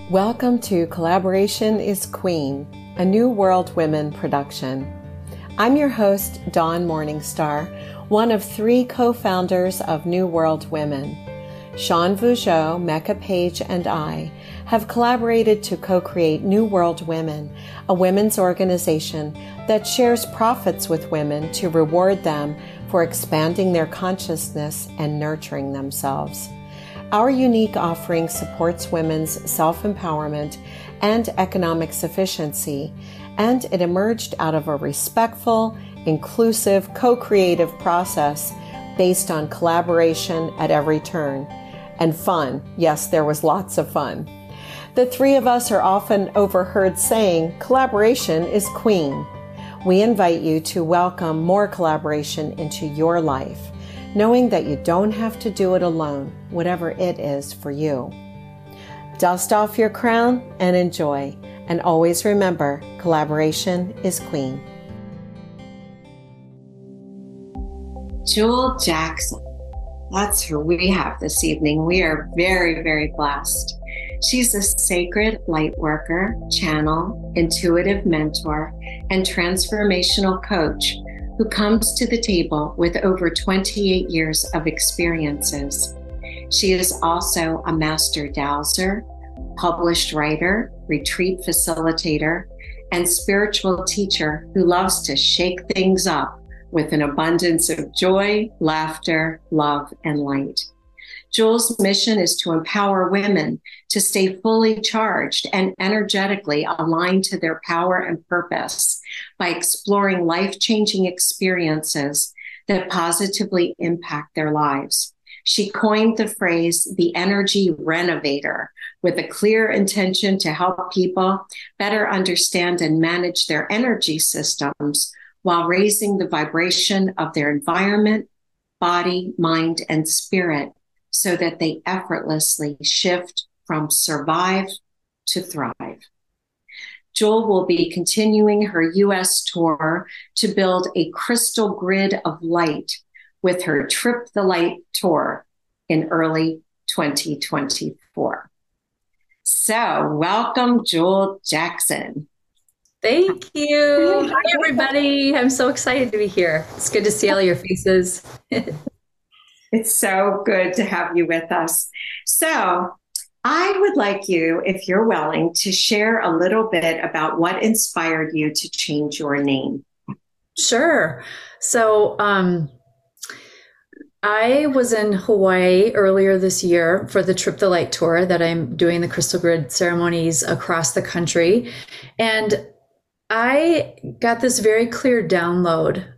Welcome to Collaboration is Queen, a New World Women production. I'm your host, Dawn Morningstar, one of 3 co-founders of New World Women. Sean Vougeot, Mecca Page, and I have collaborated to co-create New World Women, a women's organization that shares profits with women to reward them for expanding their consciousness and nurturing themselves. Our unique offering supports women's self-empowerment and economic sufficiency, and it emerged out of a respectful, inclusive, co-creative process based on collaboration at every turn. And fun. Yes, there was lots of fun. The 3 of us are often overheard saying, collaboration is queen. We invite you to welcome more collaboration into your life, knowing that you don't have to do it alone, whatever it is for you. Dust off your crown and enjoy. And always remember, collaboration is queen. Jewel Jackson. That's who we have this evening. We are very, very blessed. She's a sacred light worker, channel, intuitive mentor, and transformational coach who comes to the table with over 28 years of experiences. She is also a master dowser, published writer, retreat facilitator, and spiritual teacher who loves to shake things up with an abundance of joy, laughter, love, and light. Jewel's mission is to empower women to stay fully charged and energetically aligned to their power and purpose by exploring life-changing experiences that positively impact their lives. She coined the phrase, the energy renovator, with a clear intention to help people better understand and manage their energy systems while raising the vibration of their environment, body, mind, and spirit so that they effortlessly shift from survive to thrive. Jewel will be continuing her U.S. tour to build a crystal grid of light with her Trip the Light tour in early 2024. So welcome, Jewel Jackson. Thank you. Hi, everybody. I'm so excited to be here. It's good to see all your faces. It's so good to have you with us. So I would like you, if you're willing, to share a little bit about what inspired you to change your name. Sure. So I was in Hawaii earlier this year for the Trip the Light tour that I'm doing the Crystal Grid ceremonies across the country. And I got this very clear download.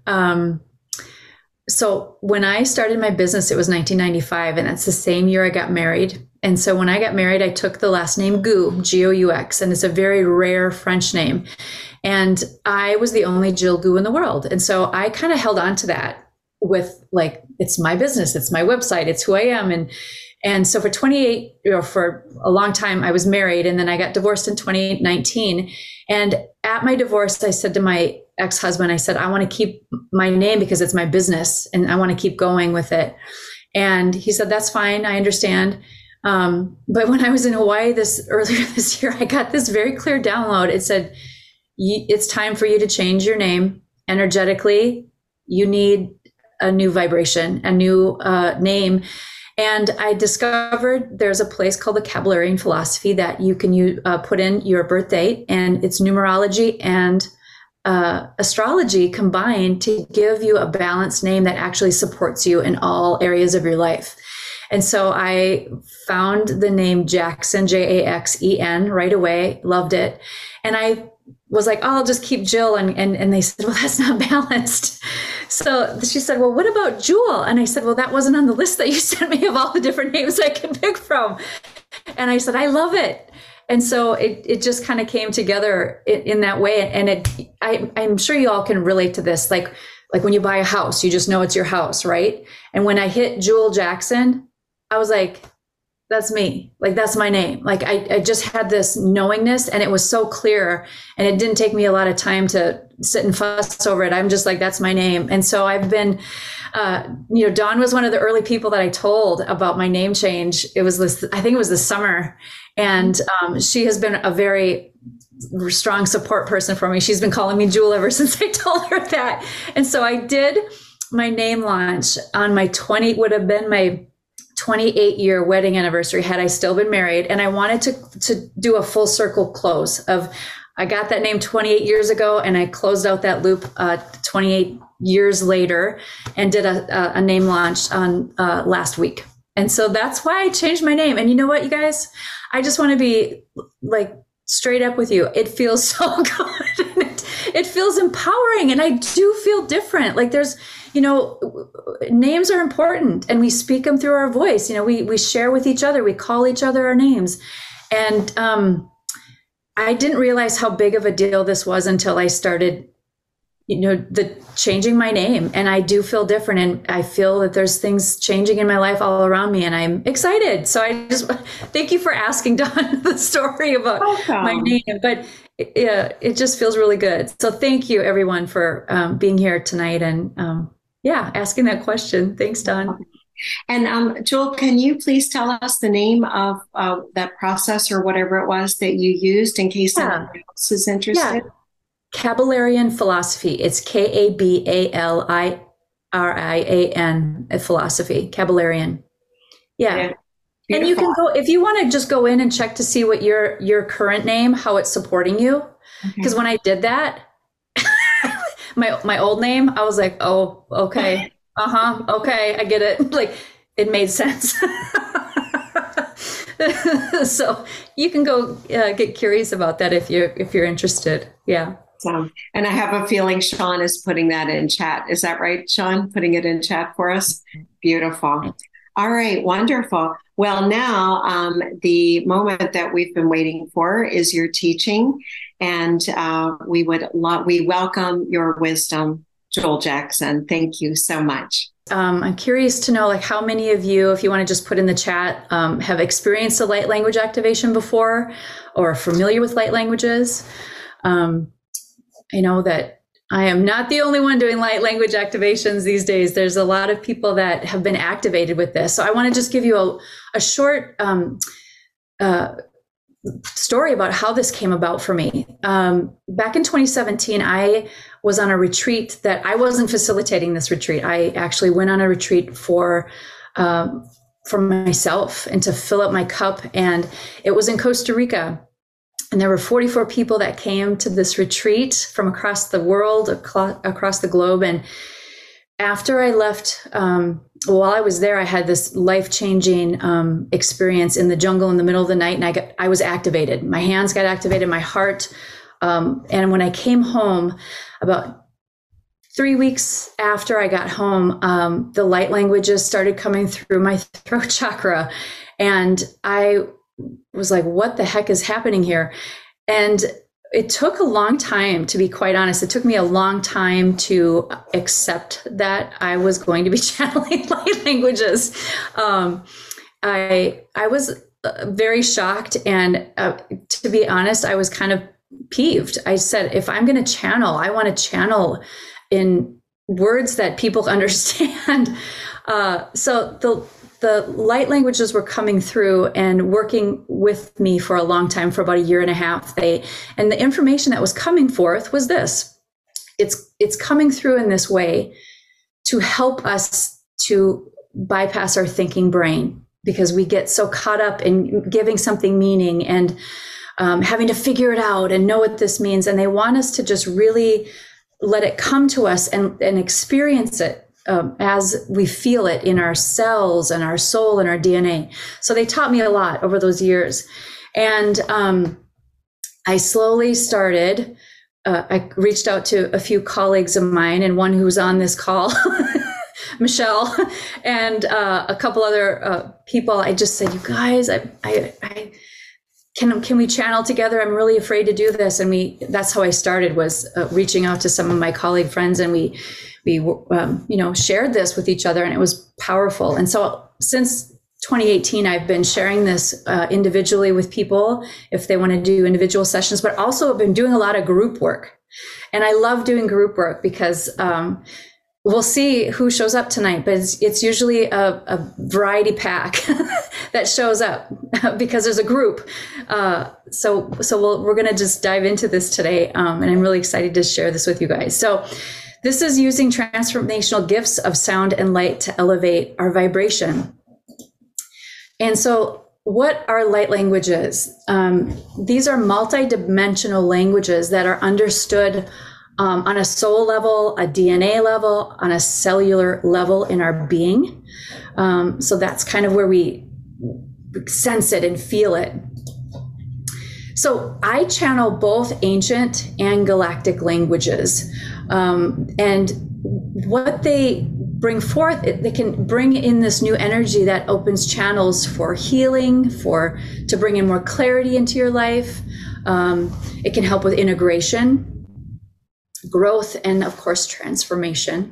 So when I started my business, it was 1995, and that's the same year I got married. And so when I got married, I took the last name Gou, G-O-U-X, and it's a very rare French name. And I was the only Jill Gou in the world. And so I kind of held on to that with like, it's my business, it's my website, it's who I am. And so for for a long time, I was married, and then I got divorced in 2019. And at my divorce, I said to my ex-husband, I said, I want to keep my name because it's my business and I want to keep going with it. And he said, that's fine. I understand. But when I was in Hawaii earlier this year, I got this very clear download. It said, it's time for you to change your name energetically. You need a new vibration, a new name. And I discovered there's a place called the Kabbalion philosophy that you can put in your birth date, and it's numerology and astrology combined to give you a balanced name that actually supports you in all areas of your life. And so I found the name Jackson, Jaxen, right away, loved it. And I was like, oh, I'll just keep Jill. And they said, well, that's not balanced. So she said, well, what about Jewel? And I said, well, that wasn't on the list that you sent me of all the different names I can pick from. And I said, I love it. And so it just kind of came together in that way. And I'm sure you all can relate to this. Like when you buy a house, you just know it's your house, right? And when I hit Jewel Jackson, I was like, that's me. Like, that's my name. Like, I just had this knowingness, and it was so clear, and it didn't take me a lot of time to sit and fuss over it. I'm just like, that's my name. And so I've been, Dawn was one of the early people that I told about my name change. It was this, I think it was this summer. And she has been a very strong support person for me. She's been calling me Jewel ever since I told her that. And so I did my name launch on would have been my 28-year wedding anniversary had I still been married. And I wanted to do a full circle close of, I got that name 28 years ago, and I closed out that loop 28 years later and did a name launch on last week. And so that's why I changed my name. And you know what, you guys, I just want to be like straight up with you. It feels so good. It feels empowering, and I do feel different. Like, there's, names are important, and we speak them through our voice. We share with each other, we call each other our names. And I didn't realize how big of a deal this was until I started, the changing my name. And I do feel different, and I feel that there's things changing in my life all around me, and I'm excited. So I just thank you for asking, Dawn, the story about my name. But it just feels really good. So thank you, everyone, for being here tonight and asking that question. Thanks, Dawn. And Jewel, can you please tell us the name of that process or whatever it was that you used in case anyone else is interested? Yeah. Kabbalion philosophy. It's Kablarian philosophy. Kabbalion. Yeah. And you can go, if you want to just go in and check to see what your current name, how it's supporting you. Because when I did that, my old name, I was like, oh, okay. Okay, I get it. Like, it made sense. So you can go get curious about that if you're interested. Yeah. And I have a feeling Sean is putting that in chat. Is that right, Sean? Putting it in chat for us? Beautiful. All right, wonderful. Well, now the moment that we've been waiting for is your teaching, and we welcome your wisdom, Jewel Jackson. Thank you so much. I'm curious to know, like, how many of you, if you want to just put in the chat, have experienced a light language activation before, or are familiar with light languages. I know that I am not the only one doing light language activations these days. There's a lot of people that have been activated with this. So I want to just give you a short story about how this came about for me. Back in 2017, I was on a retreat that I wasn't facilitating this retreat. I actually went on a retreat for myself and to fill up my cup. And it was in Costa Rica. And there were 44 people that came to this retreat from across the world, across the globe. And after I left, while I was there, I had this life-changing experience in the jungle in the middle of the night, and I was activated. My hands got activated, my heart. And when I came home, about 3 weeks after I got home, the light languages started coming through my throat chakra, and I was like, what the heck is happening here? And it took a long time, to be quite honest. It took me a long time to accept that I was going to be channeling light languages. I was very shocked, and to be honest, I was kind of peeved. I said, if I'm going to channel, I want to channel in words that people understand. So the light languages were coming through and working with me for a long time, for about a year and a half. And the information that was coming forth was this. It's coming through in this way to help us to bypass our thinking brain, because we get so caught up in giving something meaning and having to figure it out and know what this means. And they want us to just really let it come to us and experience it as we feel it in our cells and our soul and our DNA. So they taught me a lot over those years. And I slowly started, I reached out to a few colleagues of mine, and one who's on this call, Michelle, and a couple other people. I just said, you guys, can we channel together? I'm really afraid to do this. And that's how I started, was reaching out to some of my colleague friends, and we shared this with each other, and it was powerful. And so since 2018, I've been sharing this individually with people if they want to do individual sessions, but also I've been doing a lot of group work. And I love doing group work because we'll see who shows up tonight, but it's usually a variety pack that shows up because there's a group. So we're going to just dive into this today. And I'm really excited to share this with you guys. So this is using transformational gifts of sound and light to elevate our vibration. And so what are light languages? These are multidimensional languages that are understood on a soul level, a DNA level, on a cellular level in our being. So that's kind of where we sense it and feel it. So I channel both ancient and galactic languages. And what they bring forth, they can bring in this new energy that opens channels for healing, to bring in more clarity into your life. It can help with integration, growth, and of course, transformation.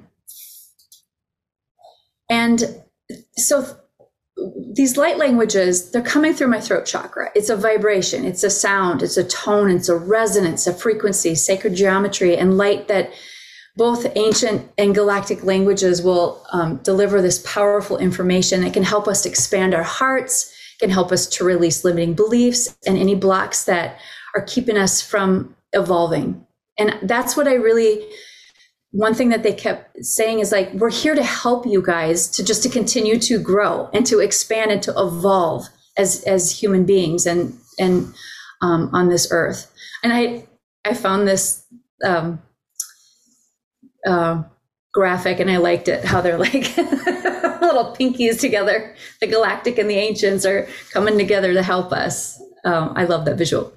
And so these light languages, they're coming through my throat chakra. It's a vibration, it's a sound, it's a tone, it's a resonance, a frequency, sacred geometry, and light that both ancient and galactic languages will deliver this powerful information. It can help us expand our hearts, can help us to release limiting beliefs and any blocks that are keeping us from evolving. And that's what one thing that they kept saying is like, we're here to help you guys to continue to grow and to expand and to evolve as human beings and on this earth. And I found this graphic and I liked it, how they're like little pinkies together. The galactic and the ancients are coming together to help us. I love that visual.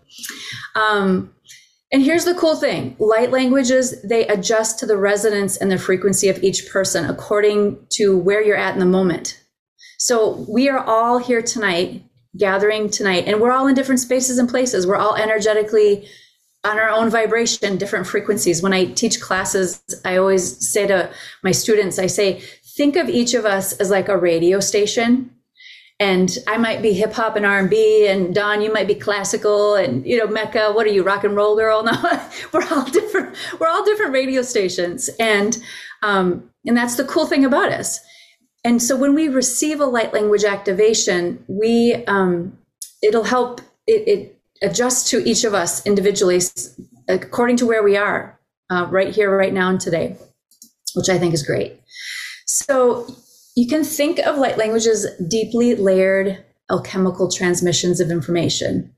And here's the cool thing. Light languages, they adjust to the resonance and the frequency of each person according to where you're at in the moment. So we are all here tonight, gathering tonight, and we're all in different spaces and places. We're all energetically on our own vibration, different frequencies. When I teach classes, I always say to my students, I say, think of each of us as like a radio station. And I might be hip hop and R&B, and Dawn, you might be classical, and Mecca, what are you, rock and roll girl? No, we're all different. We're all different radio stations, and that's the cool thing about us. And so when we receive a light language activation, it'll help it adjust to each of us individually according to where we are right here, right now, and today, which I think is great. So you can think of light languages deeply layered alchemical transmissions of information.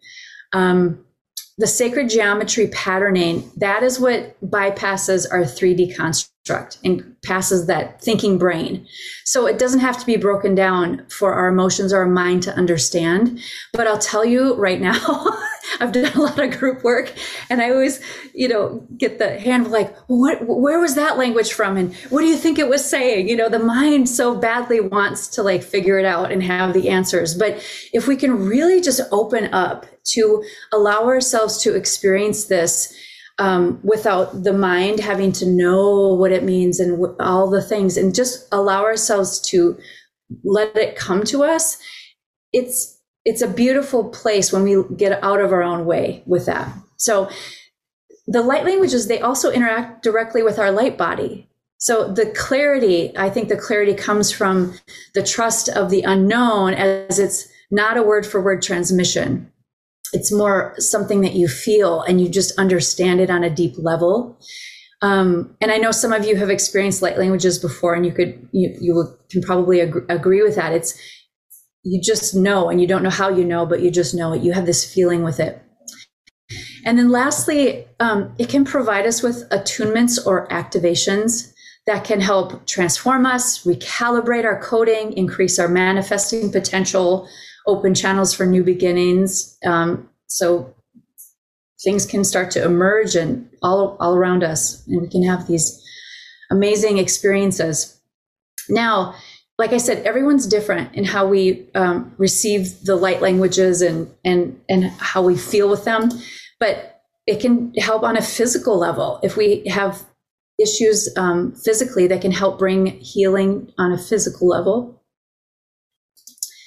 The sacred geometry patterning, that is what bypasses our 3D construct and passes that thinking brain. So it doesn't have to be broken down for our emotions or our mind to understand. But I'll tell you right now, I've done a lot of group work, and I always, get the hand like, where was that language from? And what do you think it was saying? The mind so badly wants to like figure it out and have the answers. But if we can really just open up to allow ourselves to experience this without the mind having to know what it means and all the things, and just allow ourselves to let it come to us, it's a beautiful place when we get out of our own way with that. So the light languages, they also interact directly with our light body. So the clarity, I think the clarity comes from the trust of the unknown, as it's not a word for word transmission. It's more something that you feel and you just understand it on a deep level. And I know some of you have experienced light languages before, and you can probably agree with that. It's, you just know, and you don't know how you know, but you just know it. You have this feeling with it. And then lastly, it can provide us with attunements or activations that can help transform us, recalibrate our coding, increase our manifesting potential, open channels for new beginnings. So things can start to emerge and all around us, and we can have these amazing experiences. Now, like I said, everyone's different in how we receive the light languages and how we feel with them, but it can help on a physical level. If we have issues physically, that can help bring healing on a physical level.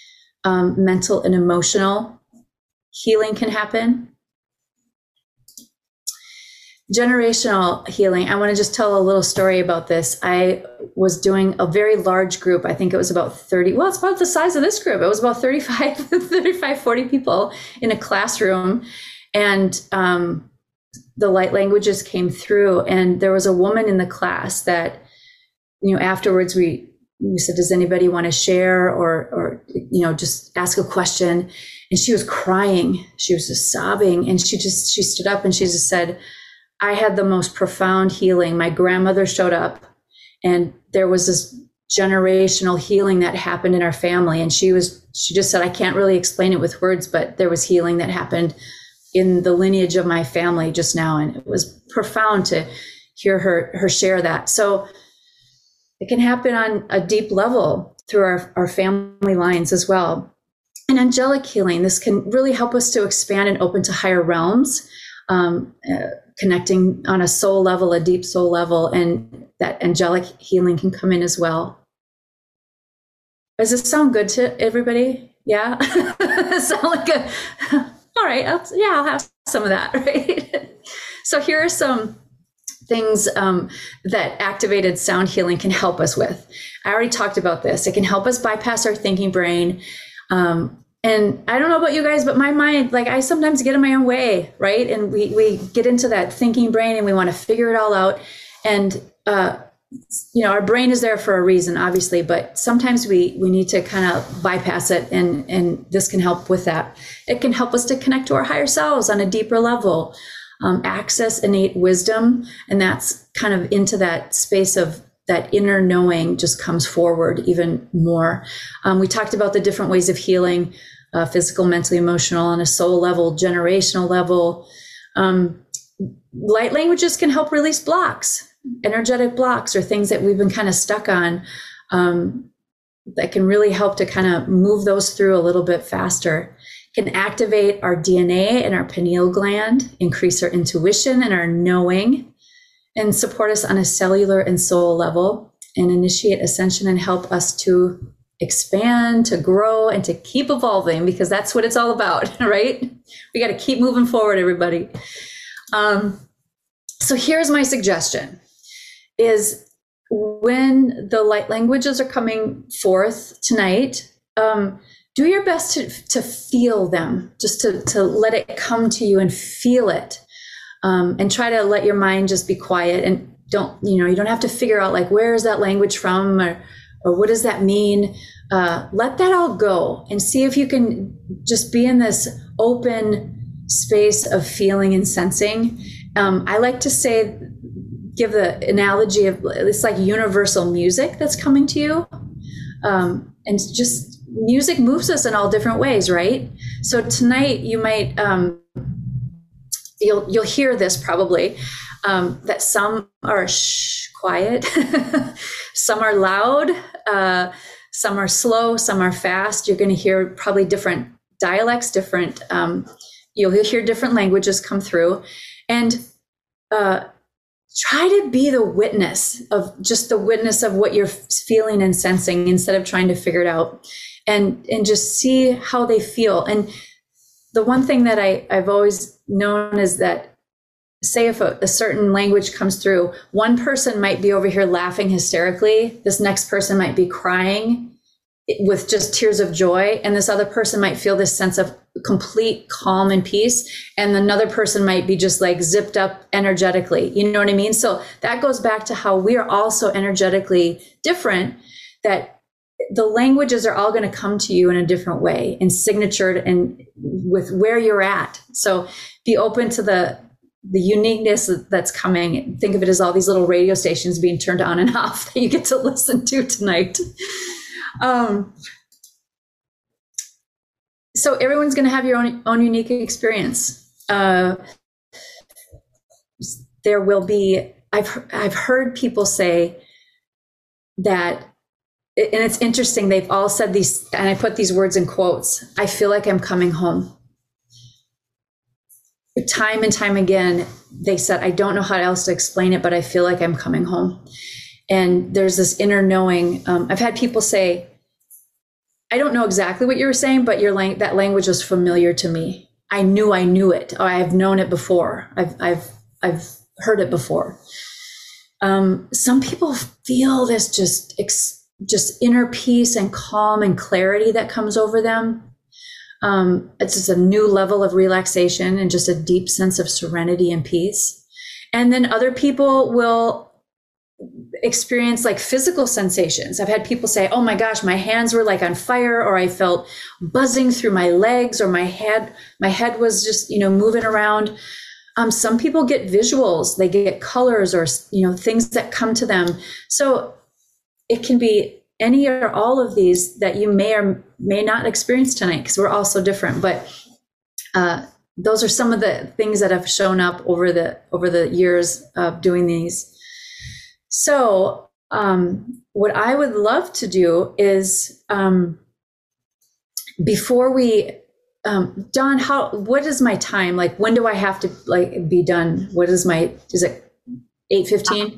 mental and emotional healing can happen. Generational healing. I want to just tell a little story about this. I was doing a very large group. I think it was about 30. Well, it's about the size of this group. It was about 35, 40 people in a classroom. And the light languages came through. And there was a woman in the class that, afterwards we said, does anybody want to share or just ask a question? And she was crying. She was just sobbing. And she stood up and she just said, I had the most profound healing. My grandmother showed up and there was this generational healing that happened in our family. And she just said, I can't really explain it with words, but there was healing that happened in the lineage of my family just now. And it was profound to hear her share that. So it can happen on a deep level through our family lines as well. And angelic healing, this can really help us to expand and open to higher realms, connecting on a soul level, a deep soul level, and that angelic healing can come in as well. Does this sound good to everybody? Yeah? Sound like all right, I'll have some of that, right? So here are some things that activated sound healing can help us with. I already talked about this. It can help us bypass our thinking brain. And I don't know about you guys, but my mind, like I sometimes get in my own way, right? And we get into that thinking brain and we want to figure it all out. And, our brain is there for a reason, obviously, but sometimes we need to kind of bypass it. And this can help with that. It can help us to connect to our higher selves on a deeper level, access innate wisdom. And that's kind of into that space of that inner knowing just comes forward even more. We talked about the different ways of healing, physical, mentally, emotional, on a soul level, generational level. Light languages can help release blocks, energetic blocks, or things that we've been kind of stuck on, that can really help to kind of move those through a little bit faster. Can activate our DNA and our pineal gland, increase our intuition and our knowing, and support us on a cellular and soul level, and initiate ascension and help us to expand, to grow, and to keep evolving, because that's what it's all about, right? We got to keep moving forward, everybody. So here's my suggestion, is when the light languages are coming forth tonight, do your best to feel them, just to let it come to you and feel it. And try to let your mind just be quiet, and you don't have to figure out like, where is that language from, or what does that mean? Let that all go and see if you can just be in this open space of feeling and sensing. I like to give the analogy of it's like universal music that's coming to you. And just music moves us in all different ways, right? So tonight you might, you'll hear this probably, that some are quiet, some are loud, some are slow, some are fast. You're going to hear probably different dialects, you'll hear different languages come through, and try to be the witness of what you're feeling and sensing, instead of trying to figure it out, and just see how they feel. And the one thing that I've always known is that, say if a certain language comes through, one person might be over here laughing hysterically, this next person might be crying with just tears of joy, and this other person might feel this sense of complete calm and peace, and another person might be just like zipped up energetically. You know what I mean? So that goes back to how we are all so energetically different, that the languages are all going to come to you in a different way, and signatured and with where you're at. So be open to the uniqueness that's coming. Think of it as all these little radio stations being turned on and off that you get to listen to tonight. So everyone's going to have your own unique experience. There will be, I've heard people say that, and it's interesting, they've all said these, and I put these words in quotes, I feel like I'm coming home. Time and time again, they said, I don't know how else to explain it, but I feel like I'm coming home. And there's this inner knowing. I've had people say, I don't know exactly what you were saying, but that language was familiar to me. I knew it. Or I've known it before. I've heard it before. Some people feel this just inner peace and calm and clarity that comes over them. It's just a new level of relaxation and just a deep sense of serenity and peace. And then other people will experience like physical sensations. I've had people say, oh my gosh, my hands were like on fire, or I felt buzzing through my legs, or my head was just, moving around. Some people get visuals, they get colors, or, things that come to them. So it can be any or all of these that you may or may not experience tonight, because we're all so different. But those are some of the things that have shown up over the years of doing these. So what I would love to do is, before we, Dawn, what is my time? Like, when do I have to be done? Is it 8:15?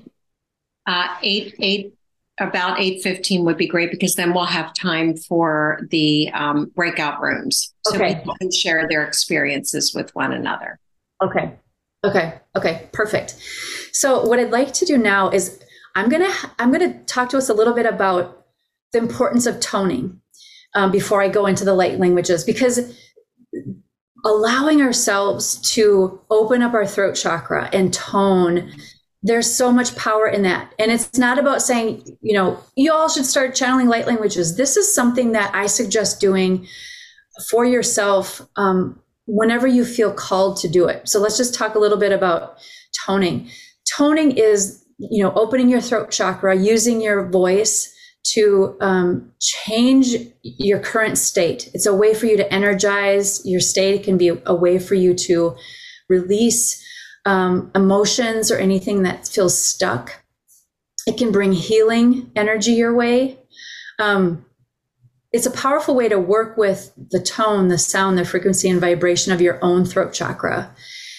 About 8:15 would be great, because then we'll have time for the breakout rooms, so people can share their experiences with one another. Okay, perfect. So what I'd like to do now is I'm gonna talk to us a little bit about the importance of toning before I go into the light languages, because allowing ourselves to open up our throat chakra and tone, there's so much power in that. And it's not about saying, you all should start channeling light languages. This is something that I suggest doing for yourself whenever you feel called to do it. So let's just talk a little bit about toning. Toning is, opening your throat chakra, using your voice to change your current state. It's a way for you to energize your state. It can be a way for you to release emotions or anything that feels stuck. It can bring healing energy your way. It's a powerful way to work with the tone, the sound, the frequency and vibration of your own throat chakra.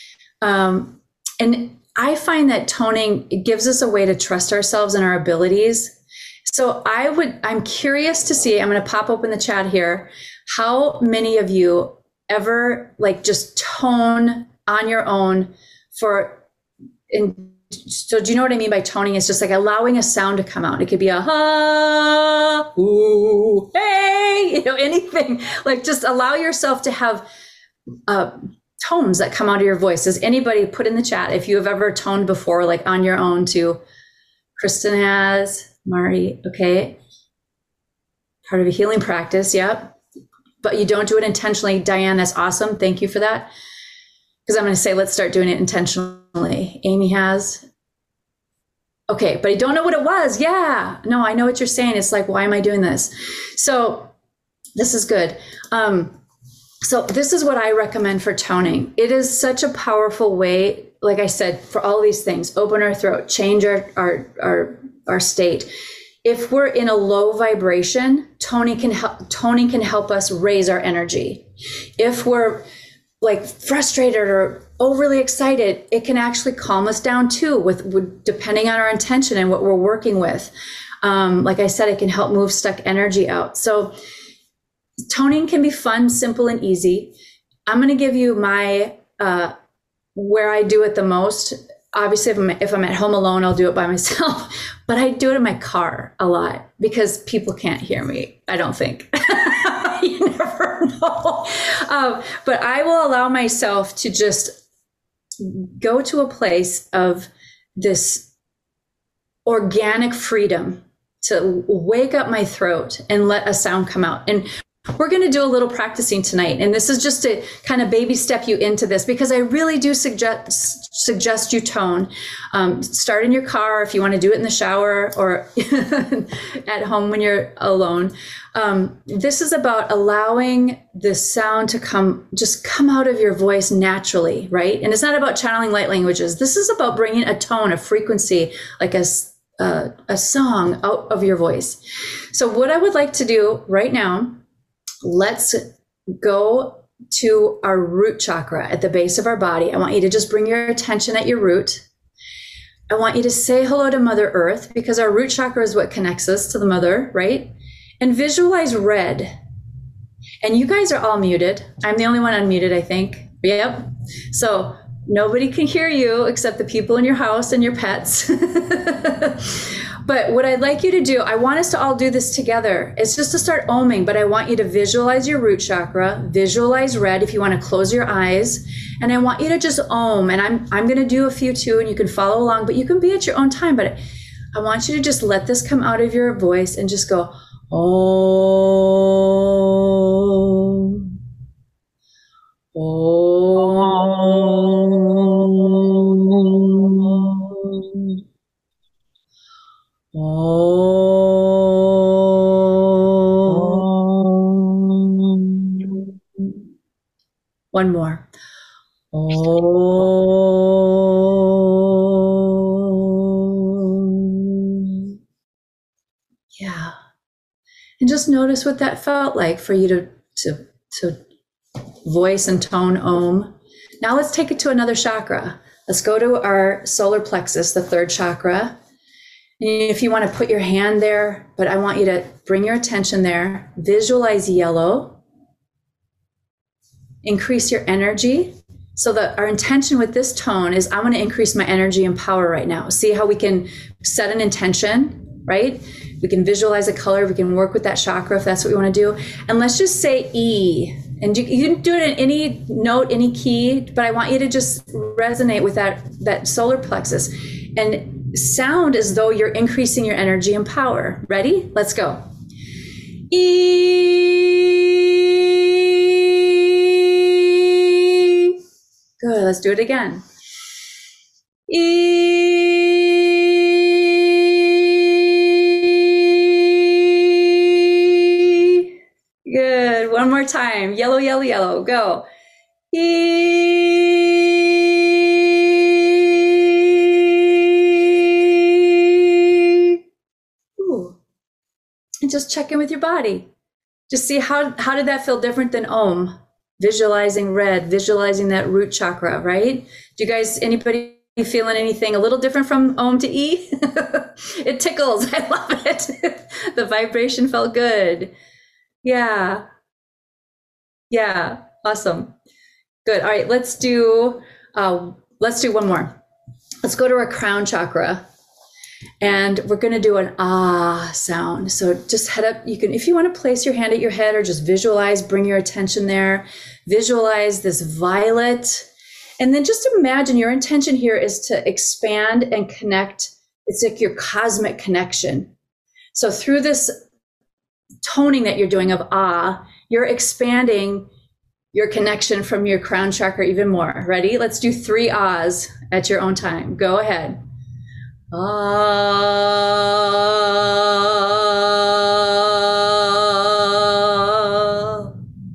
And I find that toning, it gives us a way to trust ourselves and our abilities. So I'm curious to see, I'm going to pop open the chat here, how many of you ever just tone on your own so do you know what I mean by toning? It's just like allowing a sound to come out. It could be a ha, ooh, hey, anything. Just allow yourself to have tones that come out of your voice. Does anybody put in the chat if you have ever toned before, on your own too? Kristen has, Marty, okay. Part of a healing practice, yep. But you don't do it intentionally. Diane, that's awesome. Thank you for that. Because I'm going to say, let's start doing it intentionally. Amy has. Okay, but I don't know what it was. Yeah, no, I know what you're saying. It's like, why am I doing this? So this is good. So this is what I recommend for toning. It is such a powerful way, like I said, for all these things, open our throat, change our state. If we're in a low vibration, toning can help us raise our energy. If we're frustrated or overly excited, it can actually calm us down too, with depending on our intention and what we're working with. Like I said, it can help move stuck energy out. So toning can be fun, simple, and easy. I'm going to give you my where I do it the most. Obviously, if I'm at home alone, I'll do it by myself, but I do it in my car a lot because people can't hear me, I don't think. You never know. But I will allow myself to just go to a place of this organic freedom to wake up my throat and let a sound come out. And we're going to do a little practicing tonight. And this is just to kind of baby step you into this, because I really do suggest you tone. Start in your car if you want to do it in the shower, or at home when you're alone. This is about allowing the sound to come out of your voice naturally, right? And it's not about channeling light languages. This is about bringing a tone, a frequency, like a song out of your voice. So what I would like to do right now, let's go to our root chakra at the base of our body. I want you to just bring your attention at your root. I want you to say hello to Mother Earth, because our root chakra is what connects us to the mother, right? and visualize red. And you guys are all muted. I'm the only one unmuted, I think. Yep. So nobody can hear you except the people in your house and your pets. But what I'd like you to do, I want us to all do this together. It's just to start oming, but I want you to visualize your root chakra, visualize red if you want to close your eyes. And I want you to just om. And I'm going to do a few too, and you can follow along, but you can be at your own time. But I want you to just let this come out of your voice and just go, Om. Om. Om. One more. Om. Yeah. And just notice what that felt like for you to voice and tone Om. Now let's take it to another chakra. Let's go to our solar plexus, the third chakra. And if you want to put your hand there, but I want you to bring your attention there, visualize yellow, increase your energy. So that our intention with this tone is I want to increase my energy and power right now. See how we can set an intention, right? We can visualize a color. We can work with that chakra if that's what we want to do. And let's just say E. And you can do it in any note, any key, but I want you to just resonate with that solar plexus and sound as though you're increasing your energy and power. Ready? Let's go. E. Good. Let's do it again. E. Good. One more time. Yellow, yellow, yellow. Go. And just check in with your body. Just see how did that feel different than Om? Visualizing red, visualizing that root chakra, right? Do you guys, anybody feeling anything a little different from Om to E? It tickles. I love it. The vibration felt good. Yeah. Yeah. Awesome. Good. All right. Let's do one more. Let's go to our crown chakra. And we're going to do an ah sound. So just head up. You can, if you want to place your hand at your head or just visualize, bring your attention there, visualize this violet. And then just imagine your intention here is to expand and connect. It's like your cosmic connection. So through this toning that you're doing of ah, you're expanding your connection from your crown chakra even more. Ready? Let's do 3 ahs at your own time. Go ahead. Ah,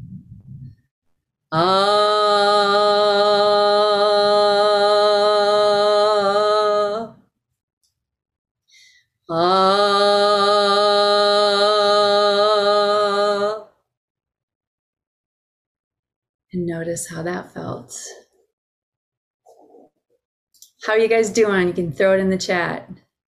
ah, ah. And notice how that felt. How are you guys doing? You can throw it in the chat.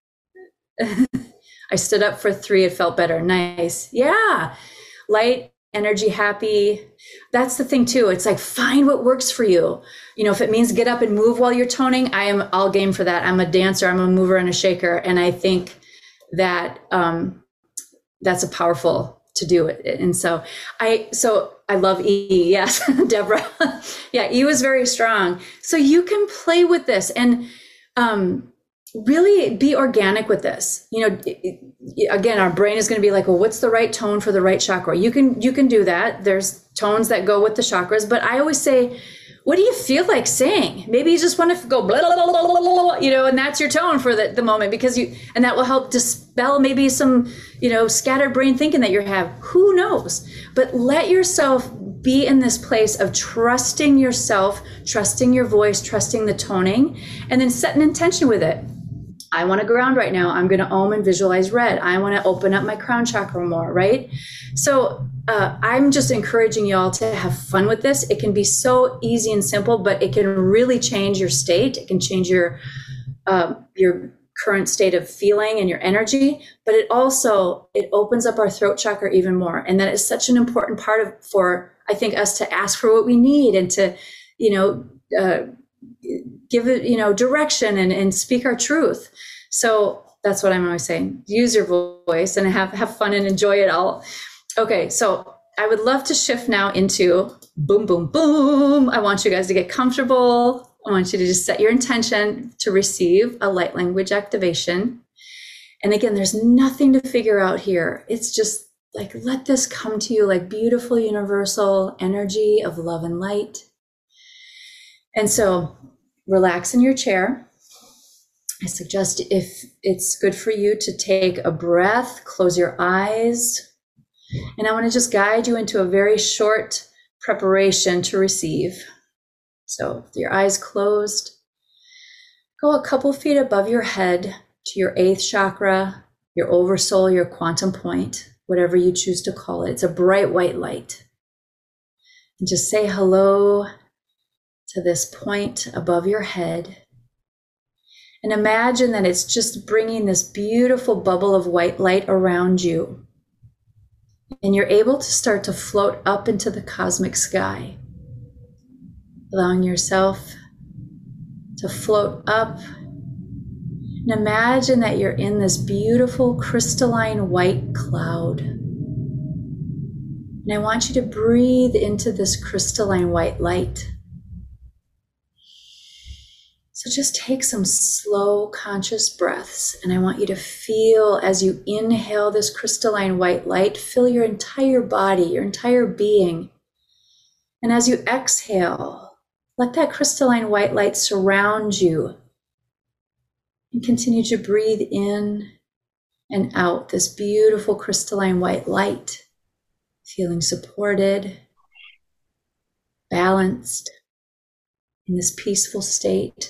I stood up for 3. It felt better. Nice. Yeah. Light, energy, happy. That's the thing too. It's like, find what works for you. You know, if it means get up and move while you're toning, I am all game for that. I'm a dancer. I'm a mover and a shaker. And I think that that's a powerful to do it. And so I love E. Yes, Deborah. Yeah, E was very strong. So you can play with this and really be organic with this. You know, again, our brain is going to be like, well, what's the right tone for the right chakra? You can do that. There's tones that go with the chakras, but I always say, what do you feel like saying? Maybe you just want to go blah, blah, blah, blah, blah, blah, you know, and that's your tone for the moment and that will help dispel maybe some, you know, scattered brain thinking that you have. Who knows? But let yourself be in this place of trusting yourself, trusting your voice, trusting the toning, and then set an intention with it. I want to ground right now. I'm going to Om and visualize red. I want to open up my crown chakra more, right? So I'm just encouraging y'all to have fun with this. It can be so easy and simple, but it can really change your state. It can change your current state of feeling and your energy, but it opens up our throat chakra even more. And that is such an important part of, for, I think, us to ask for what we need and to, give it, direction and speak our truth. So that's what I'm always saying. Use your voice and have fun and enjoy it all. Okay. So I would love to shift now into boom, boom, boom. I want you guys to get comfortable. I want you to just set your intention to receive a light language activation. And again, there's nothing to figure out here. It's just like, let this come to you like beautiful universal energy of love and light. And so relax in your chair. I suggest, if it's good for you, to take a breath, close your eyes. And I want to just guide you into a very short preparation to receive. So with your eyes closed, go a couple feet above your head to your 8th chakra, your oversoul, your quantum point, whatever you choose to call it. It's a bright white light. And just say hello to this point above your head. And imagine that it's just bringing this beautiful bubble of white light around you. And you're able to start to float up into the cosmic sky, allowing yourself to float up. And imagine that you're in this beautiful crystalline white cloud. And I want you to breathe into this crystalline white light. So just take some slow, conscious breaths. And I want you to feel, as you inhale this crystalline white light, fill your entire body, your entire being. And as you exhale, let that crystalline white light surround you. And continue to breathe in and out this beautiful crystalline white light, feeling supported, balanced, in this peaceful state.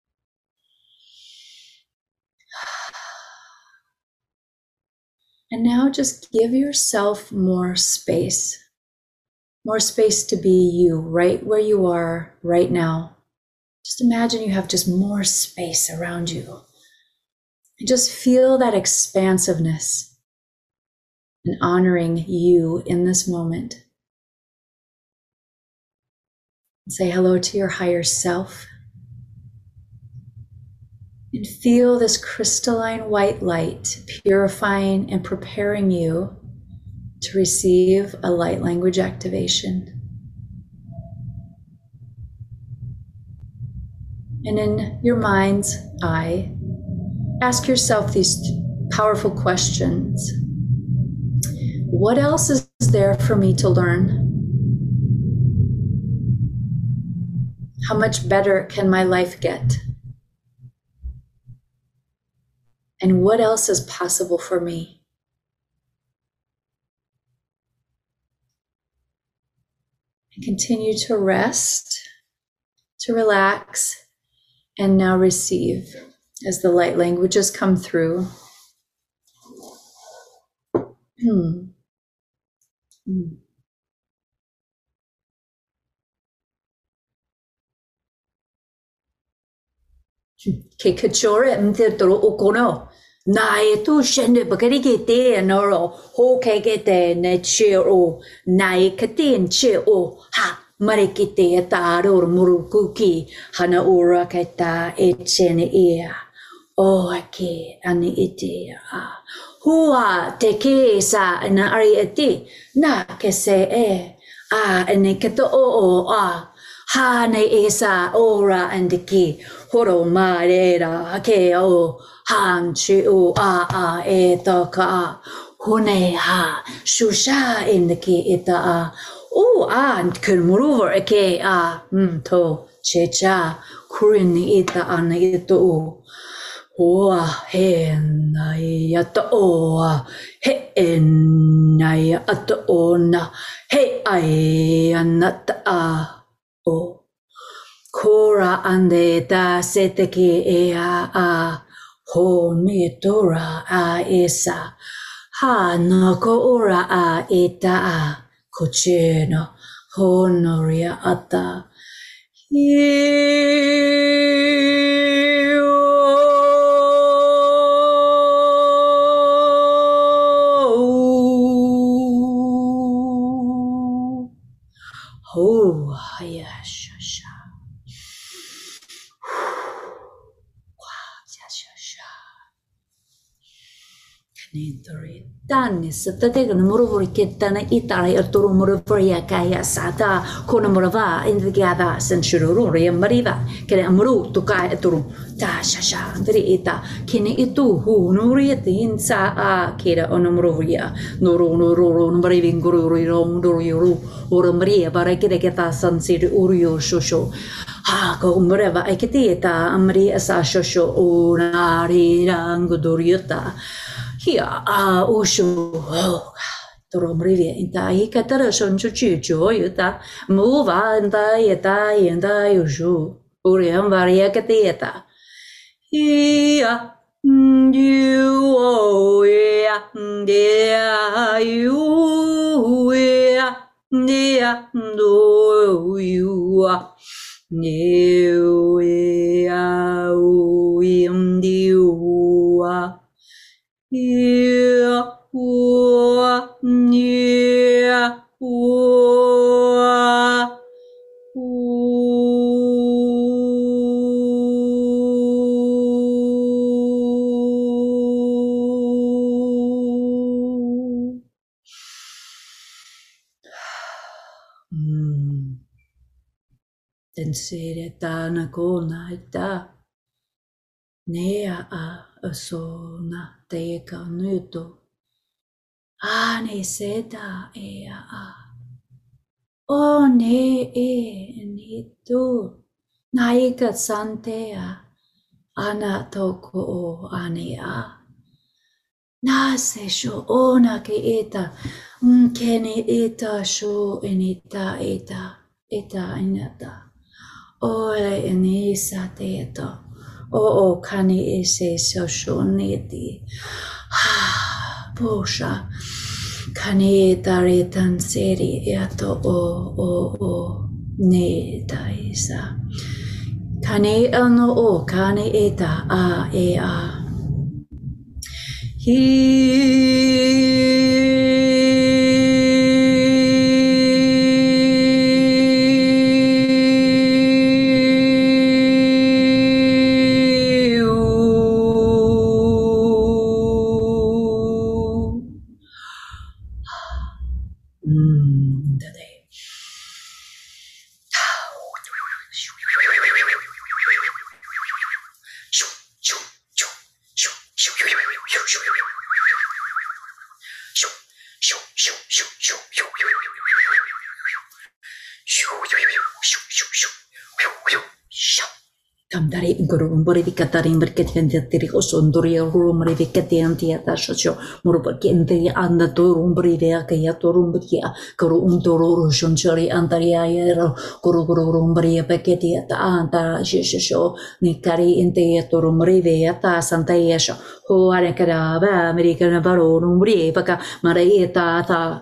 And now just give yourself more space to be you right where you are right now. Just imagine you have just more space around you. And just feel that expansiveness and honoring you in this moment. And say hello to your higher self. And feel this crystalline white light purifying and preparing you to receive a light language activation. And in your mind's eye, ask yourself these powerful questions. What else is there for me to learn? How much better can my life get? And what else is possible for me? And continue to rest, to relax, and now receive as the light languages come through. Ke kachore mtetro okono na etu shende bakari ke te noro ho ke te ne chero na ikatin cheo ha marikite taro murukuki hana ura kata echene ia o ake ani ite a hua te ke sa na ari ete na ke se a ene keto o a ha ne esa ora andiki horo marera ke o han chi o a e to ka hone ha shusha indiki ita a o a kun moreover ke a to checha kurini ita an ito o he na ya to o he na ya to ona he ai anata a o kora ande da seteke a ho ni tora a esa ha no ko ora a eta a kocheno honoria ata Tani satatega muruvuri kitana itari muruvuri kaya sata kona murava indagada sensururi mariva kene amuru tuka eturu ta shasha ndri ita kene itu hu nuri tin sa a kira onomruria nuru numari vinguru nuru ora maria bara kire keta sansir urio shosho ha ko murava ekita amri asa shosho unari ranguduriota Here, Osho, Toromrivia, in Tai Catarashon Chuchu, Yuta, Mova, and Dieta, and Dioshu, Uriam Varia Cateta. Here, you, oh, yeah, dear, you, yeah, dear, do you are. You, yeah, you are. Yeah, yeah, Tensere tana kona ita. Nea asona teka nuto. Ane seda ea O ne nito. Naika santea. Ana toko o anea. Nase sho ona ke eta. Kene eta sho enita eta. Eta inata. Ole enisa teto. O kani ese soshoneti. Posha. Kani taretan seri eto o ne taisa. Kani ano o kani eta a e a. Dari guru berikatarin berkaitan dari osondori rumah berikatan tiada sosio merupakan dari anda turun berida kaya turun beria guru turun sonsori antaria ya guru beria pakai tiada antara sosio nikari inti turun berida ta santai ya so ho ada kada ba Amerika baru numbri pakai marai ta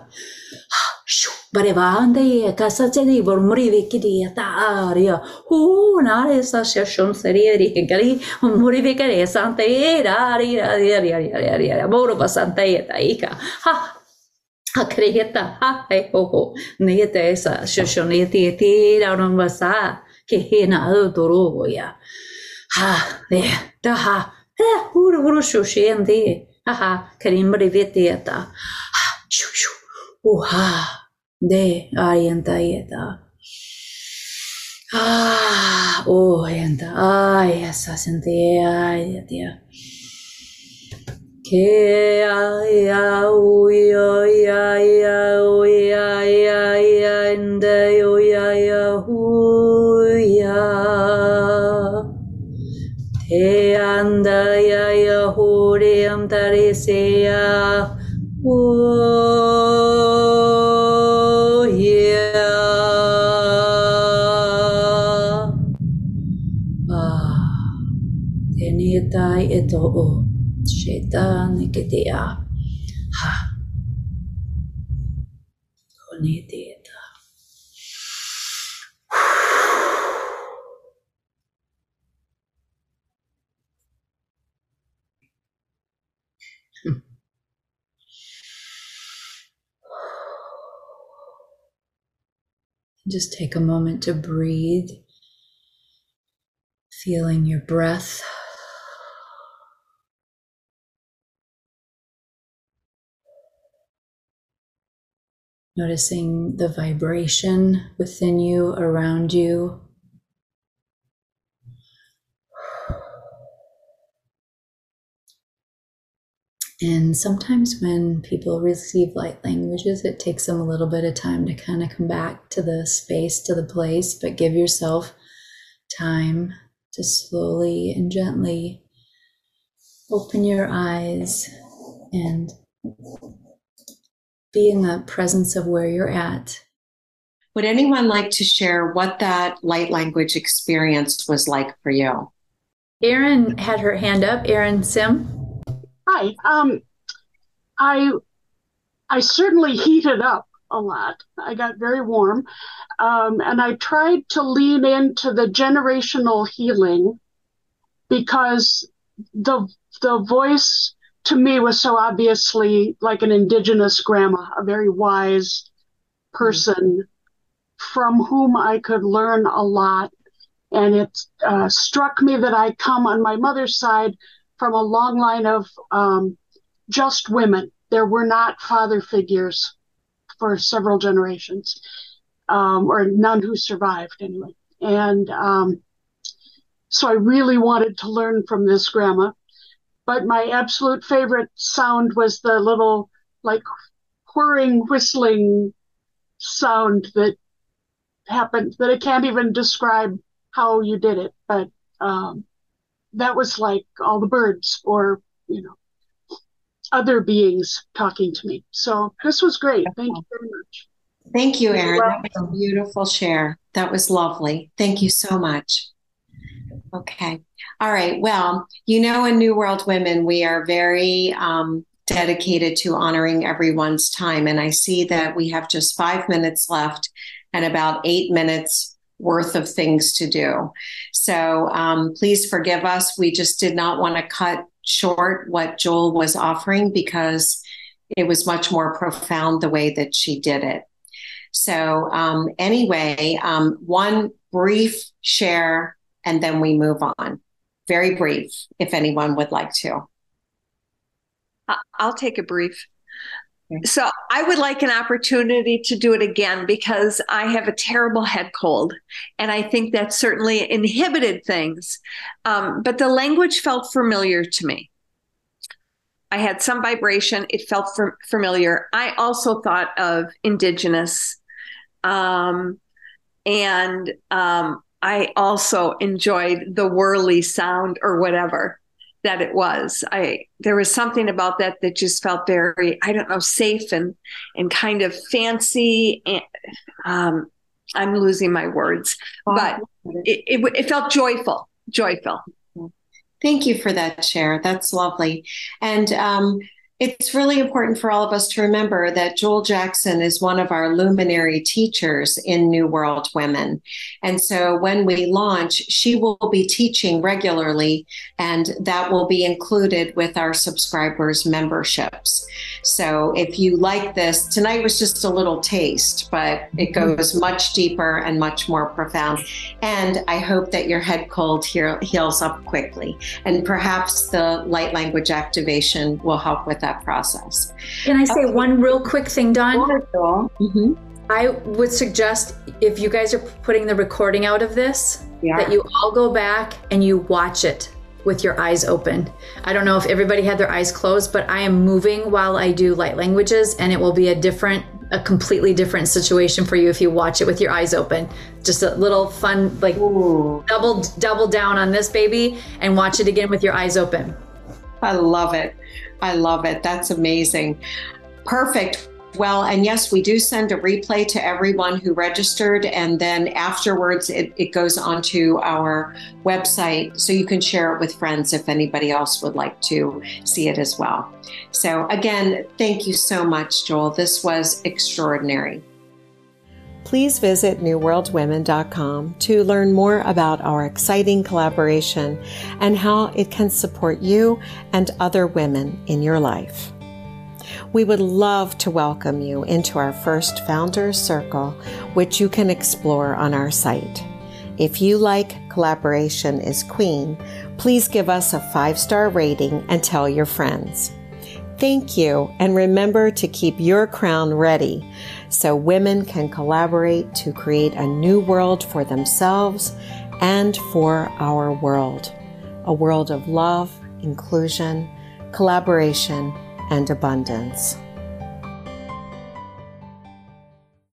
Barevande casa di morive che di aria nare sa shon serie che gali morive che santa era aria moro pa santa eta ika ha creta e ho nete esa shon eti la non basa che hena doro ya uru shoshende karim brevete eta de ayanta yanta ay esa sentía ay tía que ay te anda ya hore amtare sea Tai eto o shetan ketia konetieta Just take a moment to breathe, feeling your breath Noticing the vibration within you, around you. And sometimes when people receive light languages, it takes them a little bit of time to kind of come back to the space, to the place, but give yourself time to slowly and gently open your eyes and be in the presence of where you're at. Would anyone like to share what that light language experience was like for you? Erin had her hand up. Erin Sim. Hi. I certainly heated up a lot. I got very warm. And I tried to lean into the generational healing because the voice to me was so obviously like an indigenous grandma, a very wise person from whom I could learn a lot. And it struck me that I come on my mother's side from a long line of just women. There were not father figures for several generations, or none who survived anyway. And so I really wanted to learn from this grandma. But my absolute favorite sound was the little like whirring, whistling sound that happened, that I can't even describe how you did it. But that was like all the birds or, other beings talking to me. So this was great. Thank you very much. Thank you, Erin. That was a beautiful share. That was lovely. Thank you so much. Okay. All right. Well, in New World Women, we are very dedicated to honoring everyone's time. And I see that we have just 5 minutes left and about 8 minutes worth of things to do. So please forgive us. We just did not want to cut short what Jewel was offering because it was much more profound the way that she did it. So anyway, one brief share and then we move on. Very brief, if anyone would like to. I'll take a brief. So I would like an opportunity to do it again because I have a terrible head cold. And I think that certainly inhibited things. But the language felt familiar to me. I had some vibration. It felt familiar. I also thought of indigenous. I also enjoyed the whirly sound or whatever that it was. There was something about that just felt very, safe and kind of fancy. And I'm losing my words, but it felt joyful. Thank you for that share. That's lovely. And it's really important for all of us to remember that Jewel Jackson is one of our luminary teachers in New World Women. And so when we launch, she will be teaching regularly, and that will be included with our subscribers' memberships. So if you like this, tonight was just a little taste, but it goes much deeper and much more profound. And I hope that your head cold heals up quickly. And perhaps the light language activation will help with that process. Can I say one real quick thing, Dawn? Mm-hmm. I would suggest if you guys are putting the recording out of this, that you all go back and you watch it with your eyes open. I don't know if everybody had their eyes closed, but I am moving while I do light languages, and it will be a completely different situation for you if you watch it with your eyes open. Just a little fun, like double down on this baby and watch it again with your eyes open. I love it. That's amazing. Perfect. Well, and yes, we do send a replay to everyone who registered, and then afterwards it goes onto our website so you can share it with friends if anybody else would like to see it as well. So again, thank you so much, Jewel. This was extraordinary. Please visit newworldwomen.com to learn more about our exciting collaboration and how it can support you and other women in your life. We would love to welcome you into our first Founders Circle, which you can explore on our site. If you like Collaboration is Queen, please give us a 5-star rating and tell your friends. Thank you, and remember to keep your crown ready so women can collaborate to create a new world for themselves and for our world, a world of love, inclusion, collaboration, and abundance.